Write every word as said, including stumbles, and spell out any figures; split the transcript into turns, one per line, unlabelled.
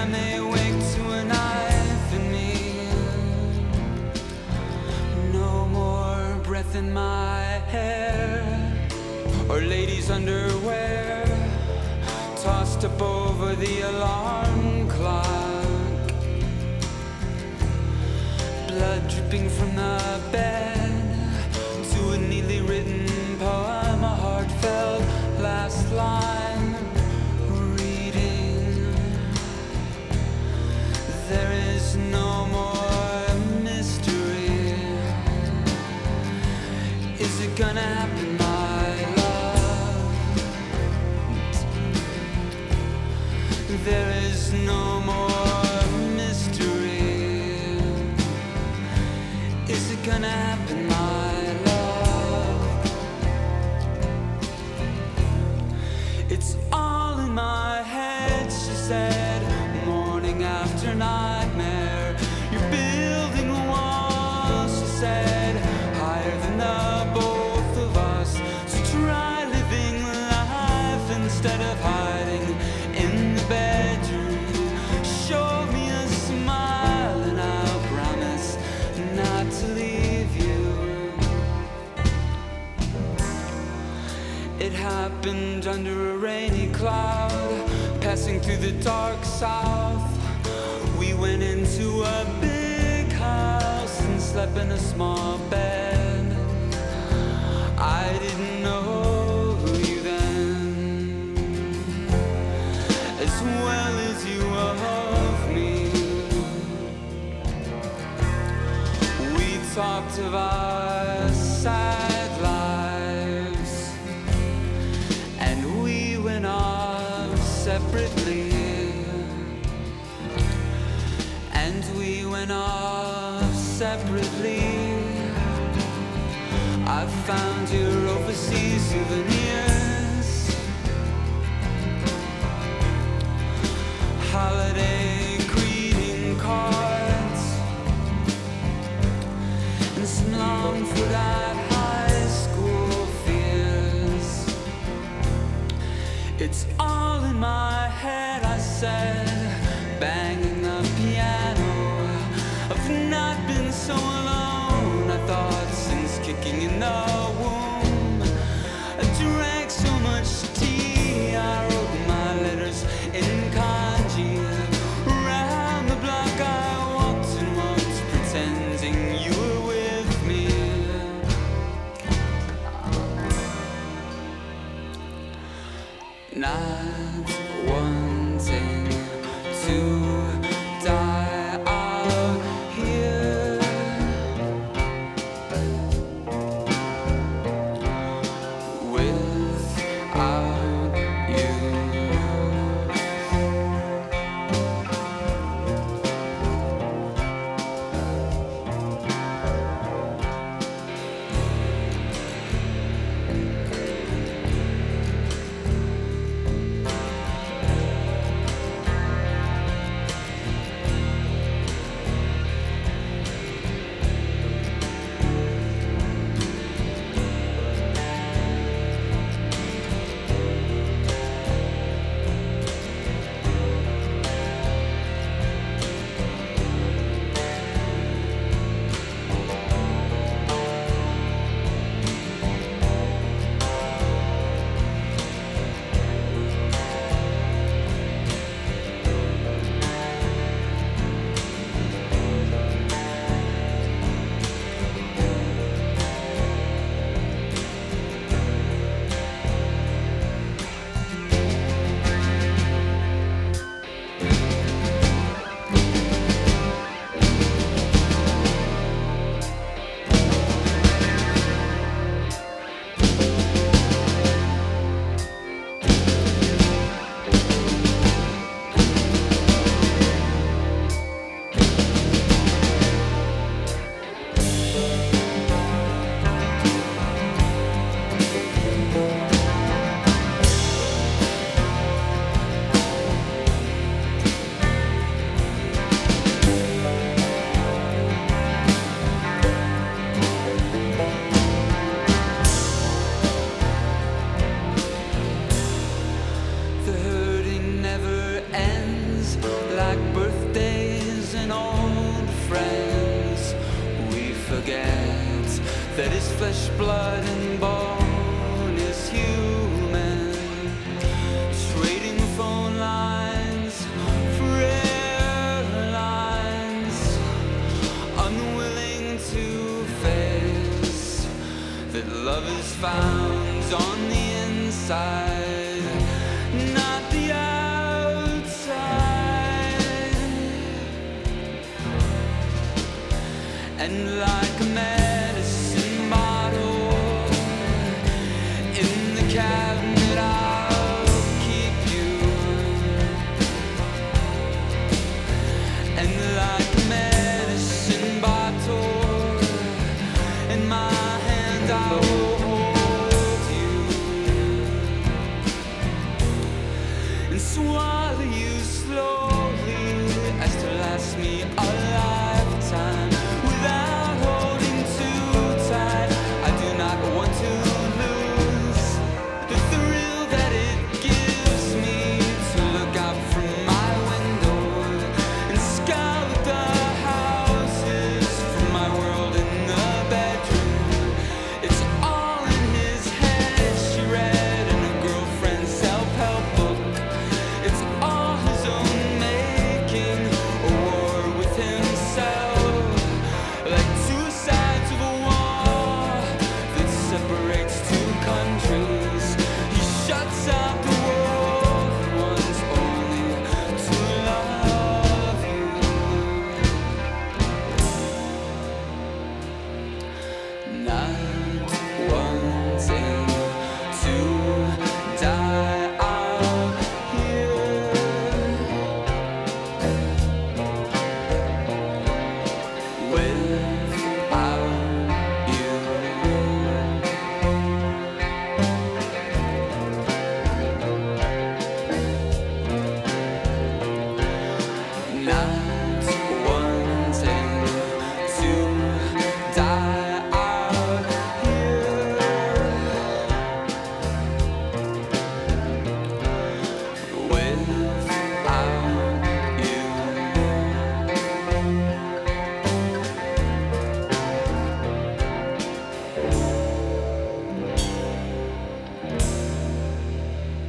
may wake to a knife in me. No more breath in my hair, or ladies' underwear tossed up over the alarm clock. Blood dripping from the bed to a neatly written poem, a heartfelt last line reading. There is no more mystery. Is it gonna happen, my love? There is no more mystery. Is it gonna happen, my love? It's all in my head, she said, morning after nightmare. You're building a wall, she said, higher than the both of us. So try living life instead of hiding in the bedroom. Show me a smile and I'll promise not to leave you. It happened under a rainy cloud, passing through the dark south. We went into a big house and slept in a small bed. I didn't know you then, as well as you of me. We talked of our sad lives, and we went off separately, and we went off separately. I found your overseas souvenirs, holiday greeting cards, and some long forgot high school fears. It's all in my head, I said, banging the piano. I've not been so alone, I thought, since kicking in the womb. I drank so much tea, I wrote my letters in kanji. Round the block I walked and walked, pretending you were with me. Not wanting to die out here, without you. flesh, blood, and bone is human. Trading phone lines for airlines, unwilling to face that love is found on the inside, not the outside. And life